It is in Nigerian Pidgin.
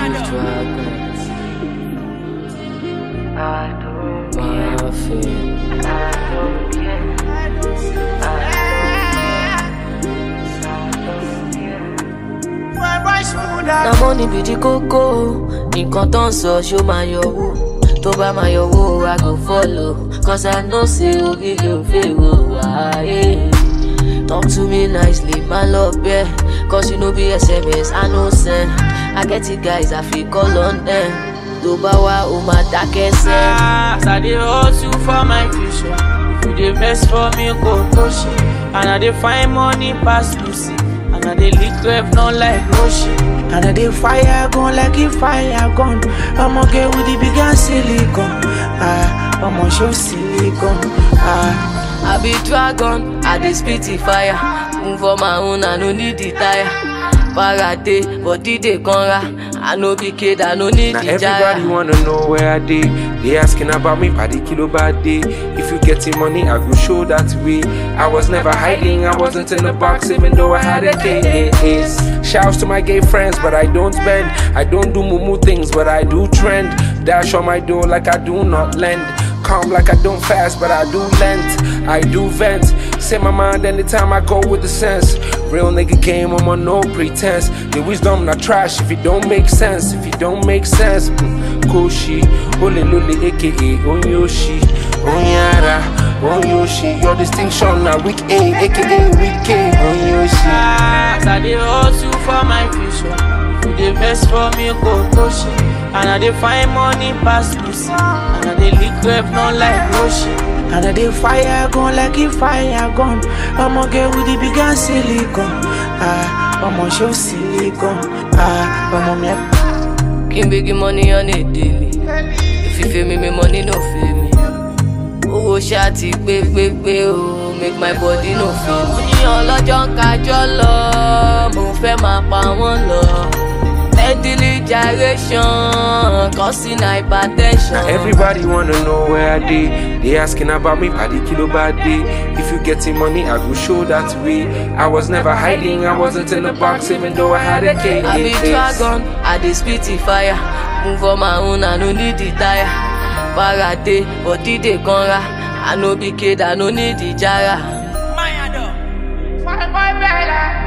Na money be the koko, nǹkan tó ń sọ ṣó máa yọwó. Tó bá máa yọwó, I go follow. Cause I know say orí kò fèrò wáyé. Talk to me nicely, my love, yeah. Cause you know be SMS, I know send. I get it guys, I feel call on them. Tó bá wá, ó máa dákẹ́ sẹ́. As I dey hustle for my future. If you dey vex for me, go push it. And I dey find money pass Lucy. And I dey lick rev not like Roshi. And I dey fire gun like if fire gun. I'ma get with the big and silicon. I'ma show silicon. I be dragon, I dey spit the fire. Move on my own, I no need the tire. Parade, body dey conra. I no be kid, I no need now the jaya. everybody wanna know where I dey. They asking about me by the kilo bad day. If you getting money, I go show that way. I was never hiding, I wasn't in the box, even though I had a case. Shouts to my gay friends, but I don't bend. I don't do mumu things, but I do trend. Dash on my door like I do not lend. Calm like I don't fast, but I do length. I do vent. Say my mind anytime I go with the sense. Real nigga game, I'm on no pretense. The wisdom not trash if it don't make sense. If it don't make sense, Koshi, Ole Lule, aka Onyoshi, Onyara, Onyoshi. Your distinction now weak A, aka weak A, Onyoshi. As I dey hustle for my future. If you dey vex for me, go push it. And I dey find money pass Lucy. And I dey lick rev not like Roshi. And I dey fire gun like if fire gun. I'ma get with the big and silicon. I'ma show silicon. I'ma make. Can big money on a daily. If you feel me, money no feel me. Owó ṣáàtì pé o, make my body no feel me. Ní ọlọ́jọ́ ń kájọ́ lọ, mo fẹ́ máa pa wọ́n lọ. Deadly gyration, causing hypertension. Now everybody wanna know where I dey. They asking about me by the kilo bad day. If you getting money, I go show that way. I was never hiding, I wasn't in the box, even though I had a case. I be dragon, I dey spit the fire. Move on my own, I no need the tire. Parade, body dey conra. I no be kid, I no need the jara. Fire boy, Bella.